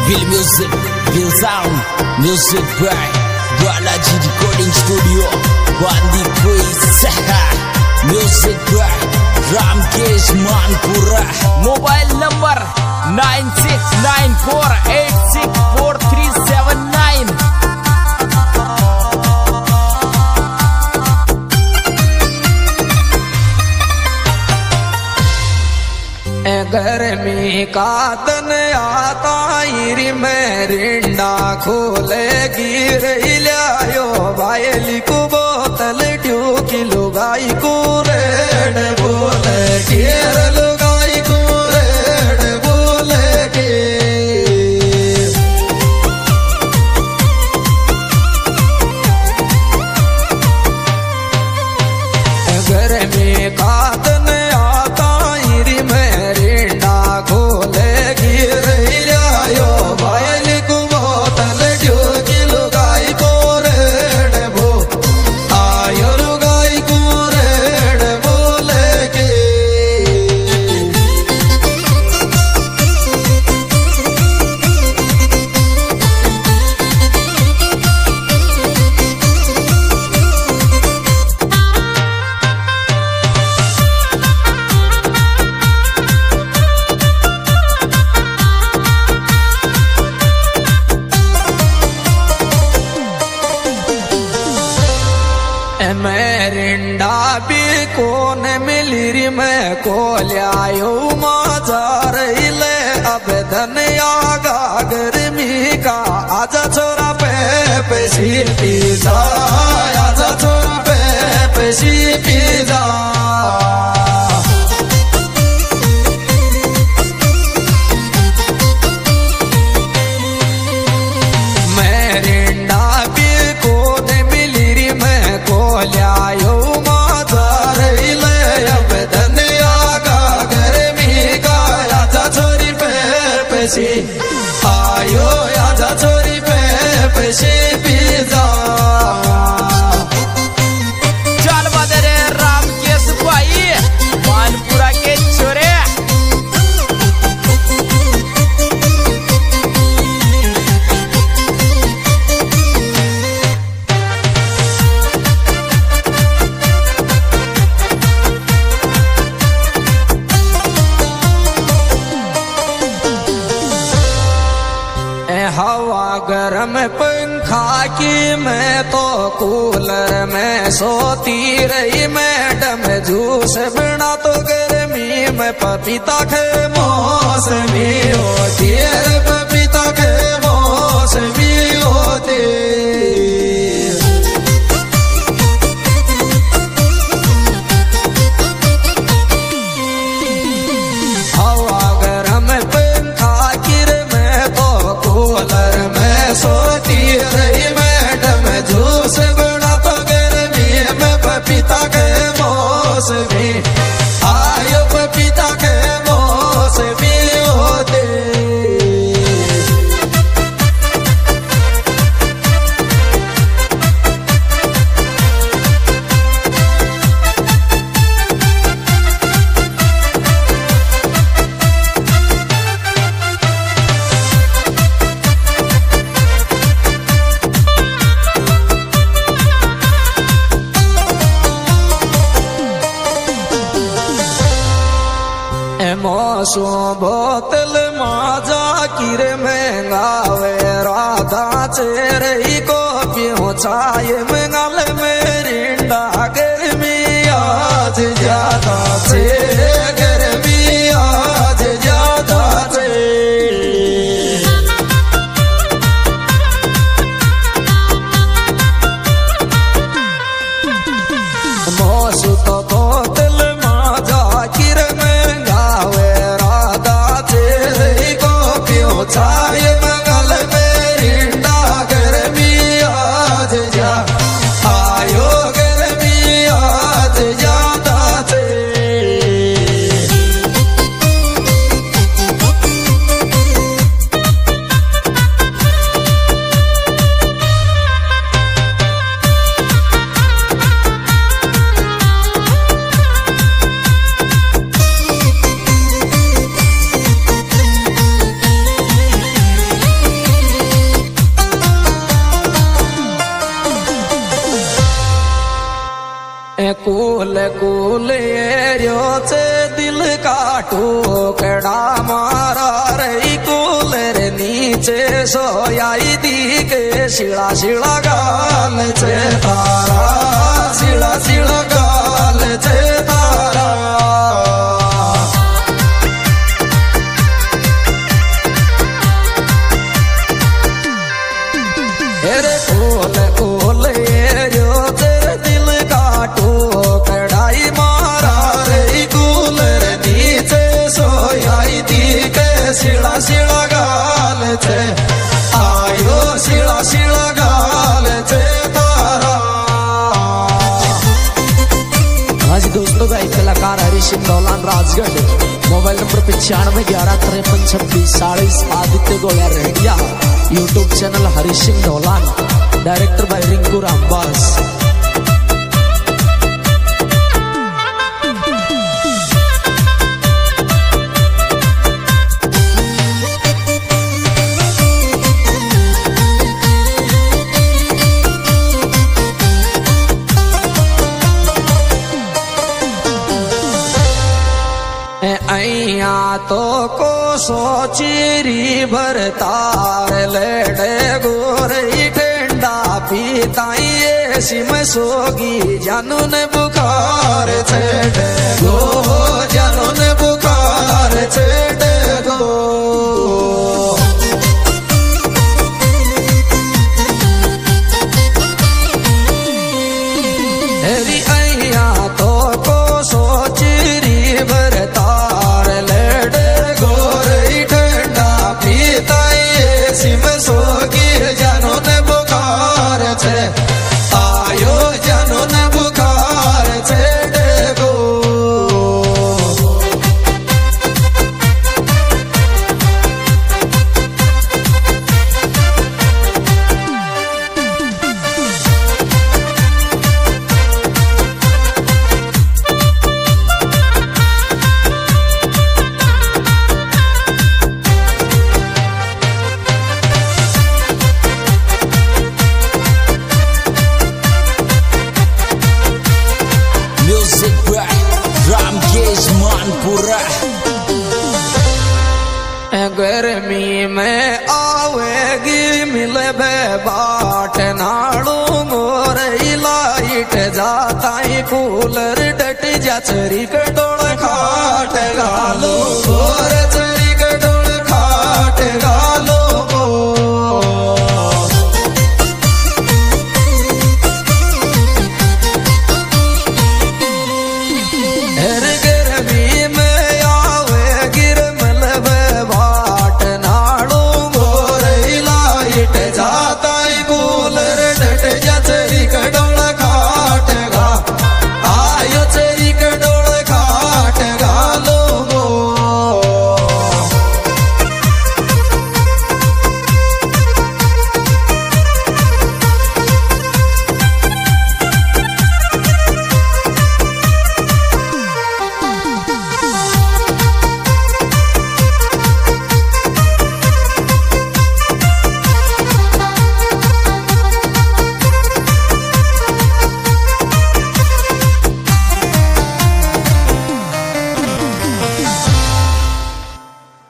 Will Music, Will Sound, Music by Balaji Recording Studio, Bandi Quiz, Music by Ramkesh Manpura. Mobile number 9694864379. गर्मी का दिन आता इरी में रिंडा खोले गिर लियायो बायली को बोतल ट्यू की लुगाई को रेड बोले गिर लुगाई को रेड बोले के गर्मी का दिन रिंडा भी कौन मिली री मैं को लियायो मजार ले अब धनिया गा गर्मी का आजा छोरा पे सीपी जा आजा छोरा पे सीपी जा लियायो मजार ले अब धनिया का गर्मी का आजा छोरी पे सी आयो आजा छोरी पे सी पिजा चल बदरे रामकेश भाई मानपुरा के छोरे हवा गरम पंखा की मैं तो कूलर में सोती रही मैडम जूस बिना तो गर्मी में पपीता के मौसमी होती है पपीता के मौसमी होती हवा गरम पंखा की मैं तो कूलर में सोती रही मैडम जूस बना तो गर्मी में पपीता के मौसमी आयो पपीता के मौसमी होते मौसो बोतल माजा किर महंगावे राधा चेरई को पियो चाय मंगल मेरी गर्मी आज ज्यादा से गर्मी आज ज्यादा से मौसो तो बोतल माजा किर चाय मंगल मेरी गर्मी आज जा आयो गर्मी आज ज्यादा से कूल कूल एरियो से दिल का टुकड़ा मारा रे कूलर नीचे सोयाई दी के शिला शिला गाल छे तारा शिला शिला गाल छे तारा रे कूल कूल एरियो से दिल का टुकड़ाई मारा रे कूलर नीचे सोयाई दी के शिला शिला गाल छे आयो शिला शिला गाल छे तारा। हाँ जी दोस्तों, गायक कलाकार हरीश सिंह दौलान राजगढ़, मोबाइल नंबर 9511535640, आदित्य गोया रेडिया, YouTube channel Harish Singh Daulan, director भाई रिंकू रामबास। ऐया तो को सोचीरी भरतार लेडे गोरई ठंडा पीताई ऐसी में सोगी जानू ने बुखार छेड़े गो जानू ने बुखार छेड़े गो। हेरी ऐया तो को सोचीरी भरतार लेडे गोरई ठंडा पीताई ऐसी में सोगी जानू ने बुखार छे आयो जानू ने बुखार छेड़े गो। Music by Ramkesh Manpura. गर्मी में आवेगी मिले बे बाट नाड़ू मोर लाइट जाता ही कूलर डट जा चरी कटोड़ खाट गालू गोर